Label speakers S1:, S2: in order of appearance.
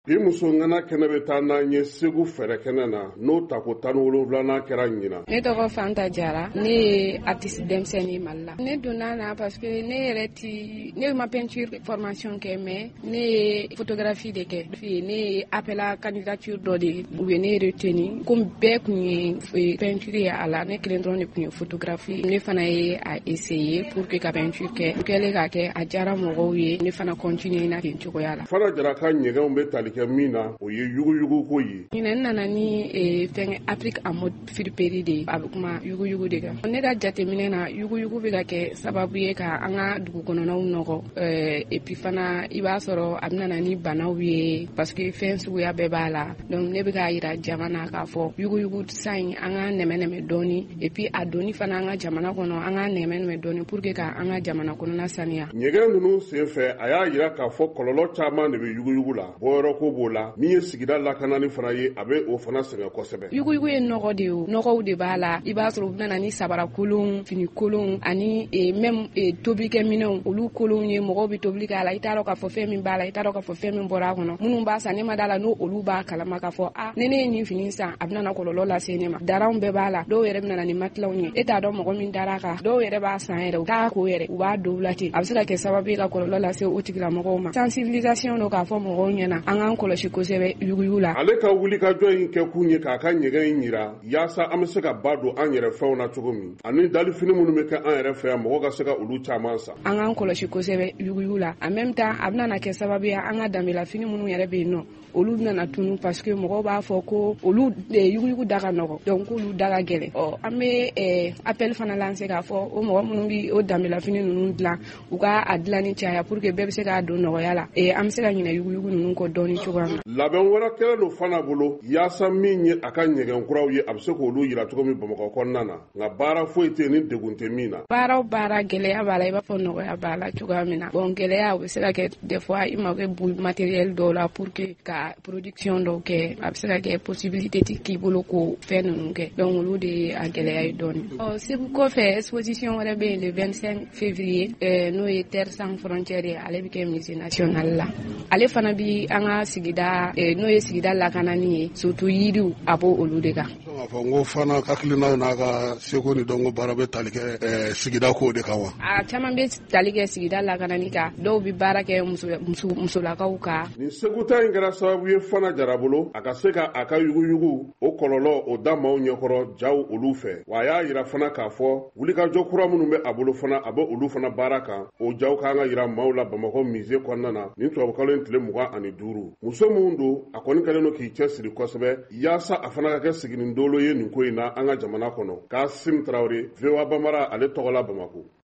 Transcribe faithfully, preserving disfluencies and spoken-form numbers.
S1: bi muso ngana kɛnɛ bɛ taa n'an ye Segu fɛrɛ kɛnɛ na n'o ta ko tan ni wolonwula kɛra ɲina.
S2: Ne tɔgɔ Fanta Jara, ne ye artiste denmisɛnnin Mali la. Ne donna na parce que ne yɛrɛ ti ne ma peinture formation kɛ mais ne ye photographie de kɛ. Ne ye appel à candidature dɔ de u ye ne retenu comme bɛɛ kun ye peinture ye a la, ne kelen dɔrɔn de kun ye photographie. Ne fana ye a essayer pour que ka peinture kɛ. U kɛlen ka kɛ a jara mɔgɔw ye, ne fana continuer na ten cogoya la.
S1: Fana Jara ka ɲɛgɛnw bɛ tali kɛ min na o ye yuguyugu ko ye.
S2: Ɲinɛ nana ni fɛn Afrique en mode friperie de a bɛ kuma yuguyugu de kan. Ne ka jateminɛ na yuguyugu bɛ ka kɛ sababu ye ka an ka dugu kɔnɔnaw nɔgɔ et puis fana i b'a sɔrɔ a bɛ na ni banaw ye parce que fɛn suguya bɛɛ b'a la. Donc ne bɛ ka yira jamana k'a fɔ yuguyugu sa in an ka nɛmɛ nɛmɛ dɔɔni et puis a doni fana an ka jamana kɔnɔ an ka nɛmɛ nɛmɛ dɔɔni pour que ka an ka jamana kɔnɔna saniya.
S1: Ɲɛgɛn ninnu senfɛ a y'a yira k'a fɔ kɔlɔlɔ caman de bɛ yuguyugu la. Bɔyɔrɔ ko b'o la min ye sigida lakanani fana ye a bɛ o fana sɛgɛn kosɛbɛ.
S2: Yuguyugu ye nɔgɔ de ye o, nɔgɔw de b'a la. I b'a sɔrɔ u bɛ na ni sabara kolon, fini kolon ani même tobilikɛ minɛnw olu kolonw ye mɔgɔw bɛ tobili k'a la i t'a dɔn k'a fɔ fɛn min b'a la i t'a dɔn k'a fɔ fɛn min bɔra a kɔnɔ. Minnu b'a san ne ma d'a la n'o olu b'a kalama k'a fɔ ah ne ne ye nin fini san a bɛna na kɔlɔlɔ lase ne ma. Daranw bɛɛ b'a la dɔw yɛrɛ bɛ na ni matelas ye e t'a dɔn mɔgɔ min dara a kan dɔw yɛrɛ b'a san yɛrɛ u t'a ko yɛrɛ u b'a dɔw la ten a bɛ se ka kɛ sababu ye ka kɔlɔlɔ lase o tigilamɔgɔw ma. Sensibilisation don k'a fɔ mɔgɔw ɲɛna an k'an kɔlɔsi kosɛbɛ yuguyugu la.
S1: Ale ka wulikajɔ in kɛ kun ye k'a ka ɲɛgɛn in yira yaasa an bɛ se ka ba don an yɛrɛ fɛnw na cogo min ani dalifini minnu bɛ kɛ an yɛrɛ fɛ yan mɔgɔ ka se ka olu caman san.
S2: An k'an kɔlɔsi kosɛbɛ yuguyugu la en même temps a bɛna na kɛ sababu ye an ka danbelafini minnu yɛrɛ bɛ yen nɔ olu bɛna na tunu parce que mɔgɔw b'a fɔ ko olu yuguyugu da ka nɔgɔ donc k'olu da ka gɛlɛn. Ɔ an bɛ appel fana lancer k'a fɔ o mɔgɔ minnu bɛ o danbelafini ninnu dilan u ka a dilanni caya pour que bɛɛ bɛ se k'a don nɔgɔya la an bɛ se ka ɲinɛ yuguyugu ninnu kɔ dɔɔni cogoya min na.
S1: Labɛn wɛrɛ kɛlen don fana bolo yaasa min ye a ka ɲɛgɛn kuraw ye a bɛ se k'olu yira cogo min Bamakɔ kɔnɔna na nka baara foyi tɛ ni degun tɛ min na.
S2: Baara o baara gɛlɛya b'a la i b'a fɔ nɔgɔya b'a la cogoya min na bon gɛlɛya o bɛ se ka kɛ des fois i mago bɛ matériel dɔw la pour que ka production dɔw kɛ a bɛ se ka kɛ possibilité tɛ k'i bolo ko fɛn ninnu kɛ donc olu de ye a gɛlɛya ye dɔɔni. Ɔ Segu kɔfɛ exposition wɛrɛ bɛ yen le vingt-cinq février n'o ye Terre sans frontières ye ale bɛ kɛ musée national la ale fana bi an ka sigida n'o ye sigida lakanani ye surtout yiriw a b'o olu de kan.
S3: A fɔ n ko fana hakilinaw n'a ka seko ni dɔnko baara bɛ tali kɛ sigida ko de kan wa. A
S2: caman bɛ tali kɛ sigida lakanani kan dɔw bɛ baara kɛ musolakaw kan.
S1: Nin Segu ta in kɛra sababu ye Fana Jara bolo a ka se ka a ka yuguyugu o kɔlɔlɔ o da maaw ɲɛkɔrɔ jaw olu fɛ wa a y'a yira fana k'a fɔ wulikajɔ kura minnu bɛ a bolo fana a bɛ olu fana baara kan o jaw kan ka yira maaw la Bamakɔ musée kɔnɔna na nin tubabukalo in tile mugan ani duuru muso minnu don a kɔni kɛlen don k'i cɛsiri kosɛbɛ yaasa a fana ka kɛ siginin dolo ye nin ko in na an ka jamana kɔnɔ. Kasim Traoré, V O A Bambara ale tɔgɔ la Bamakɔ.